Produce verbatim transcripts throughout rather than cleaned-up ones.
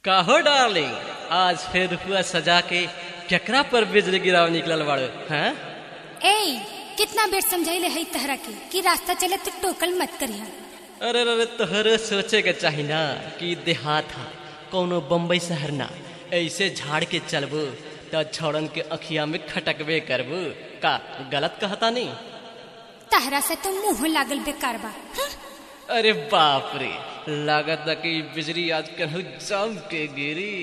काहो डार्लिंग, आज फिर हुआ सजा के केकरा पर बिजली गिराव निकलल बाड़े हैं? ए कितना बेर समझाइले है तहरा के कि रास्ता चले तो टोकल मत करिहा। अरे अरे तोहरे सोचे के चाही ना कि देहात हा कोनो बम्बई शहर ना, ऐसे झाड़ के चलबू तो छोड़न के अखिया में खटकबे करबू। का गलत कहता नहीं? तहरा से तो मुंह लागल बेकार बा। हाँ? अरे बाप रे, लागत कि बिजली आज कहीं जम के गिरी।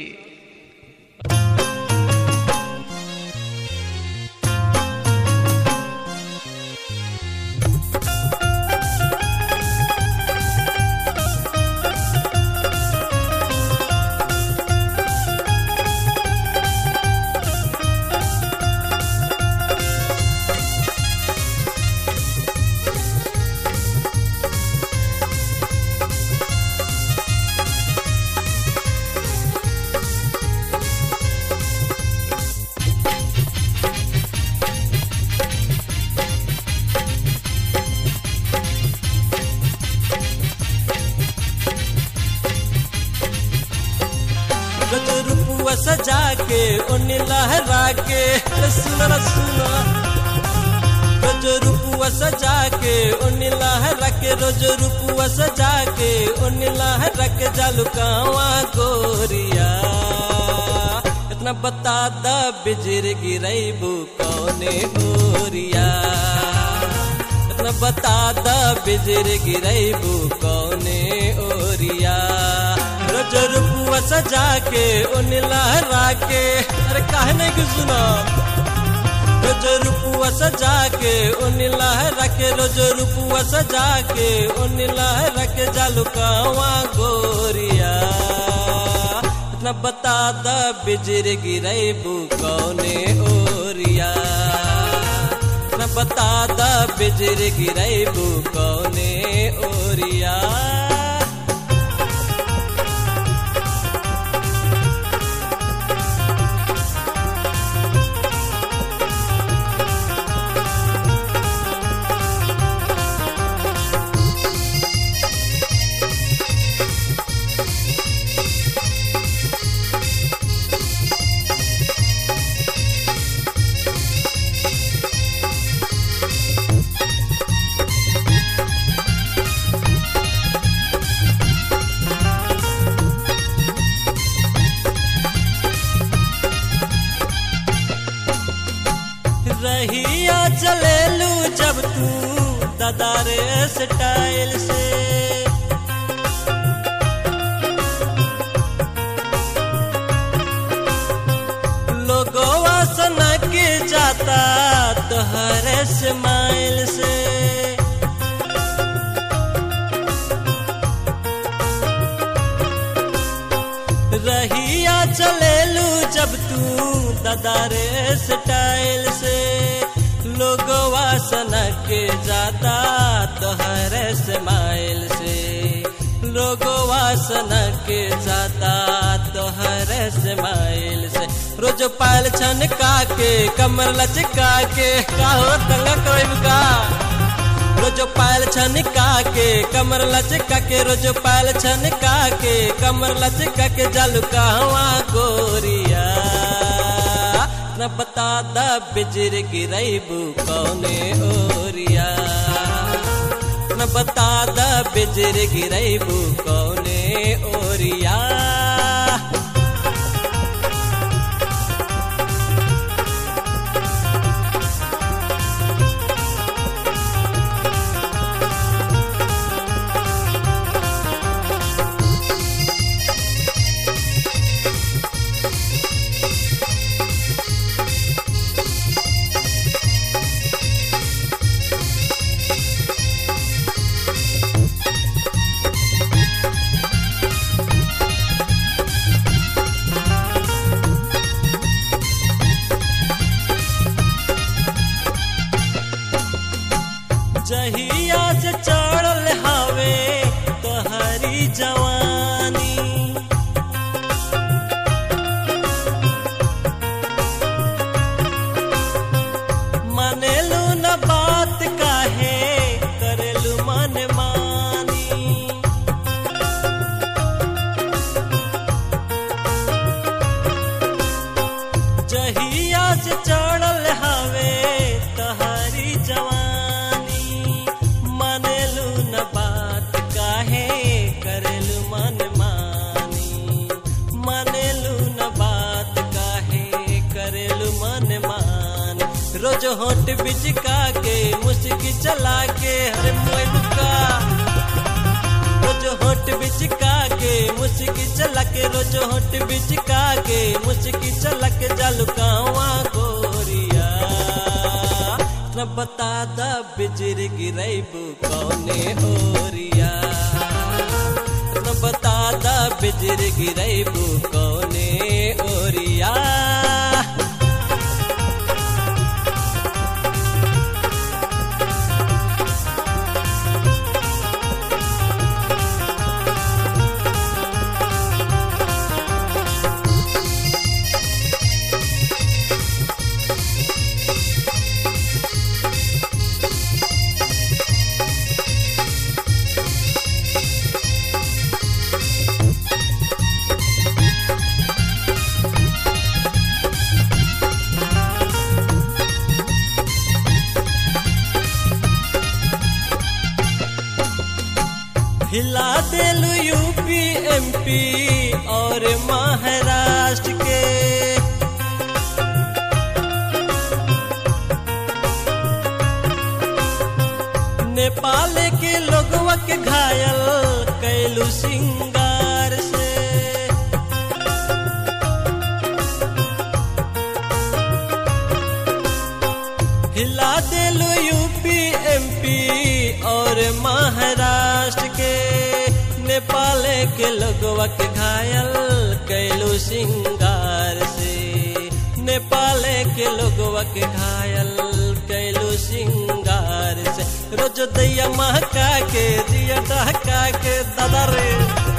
रुपुआ सजा के उन लहरा के सुना सुना रोज रुपुआ सजा के उन लहरा के रोज रुपुआ सजा के उन लहरा के जालू कावा गोरिया। इतना बता दा बिजर गिरैबू कौने ओरिया। इतना बता दा बिजर गिरैबू कौने ओरिया। रोज रुपुआ सजा के उन लहरा के, अरे काहे नहीं कि सुना। रोज रुपुआ सजा के उन लहरा के रोज रुपुआ सजा के उन लहरा के जालू कावा गोरिया। इतना बता दा बिजर गिरैबू कौने ओरिया। इतना बता दा बिजर गिरैबू कौने ओरिया। रहिया चलेलू जब तू दादारे स्टाइल से, लोगों सना के जाता तोहरे स्माइल से। रहिया चलेलू जब तू दादारे स्टाइल से, लोगवा सना के जाता तोहरे स्माइल से। लोगवा सना के जाता तोहरे स्माइल से। रोज पायल छनका के कमर लचका के काहो तंगा कोई का। रोज पायल छनका के कमर लचका के रोज पायल छनका के कमर लचका के जालू कहवा गोरिया। न बता दा बिजर गिरैबू कौने ओरिया। न बता दा बिजर गिरैबू कौने ओरिया। रोज होठ बिचका के मुस्की चला के हर मुल्का रोज होठ बिचका के मुस्की चला के रोज होठ बिचका के मुस्की चला के जालुकावा गोरिया न बता दा बिजर गिरैबू कौने ओरिया न बता दा बिजर गिरैबू कौने ओरिया हिला देलू यूपी एमपी और महाराष्ट्र के नेपाल के लोगवा के घायल कैलू सिंगार से हिला देलू यूपी एमपी और महाराष्ट्र के नेपाल के लोगवा के घायल कैलू सिंगार से नेपाल के लोगवा के घायल कैलू सिंगार से रोज दैया महका के दिया डहका के दादा रे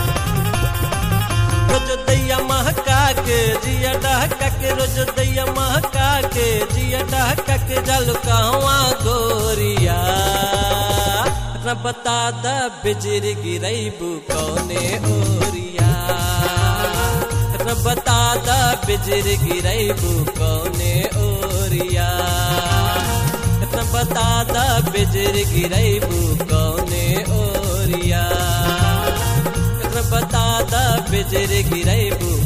रोज दैया महका के जिया डहका के रोज दैया महका के जिया डहका के जालू कहवा गोरिया न बता दा बिजर गिरैबू कौने ओरिया न बता दा बिजर गिरैबू कौने ओरिया न बता दा बिजर गिरैबू कौने ओरिया न बता दा बिजर गिरैबू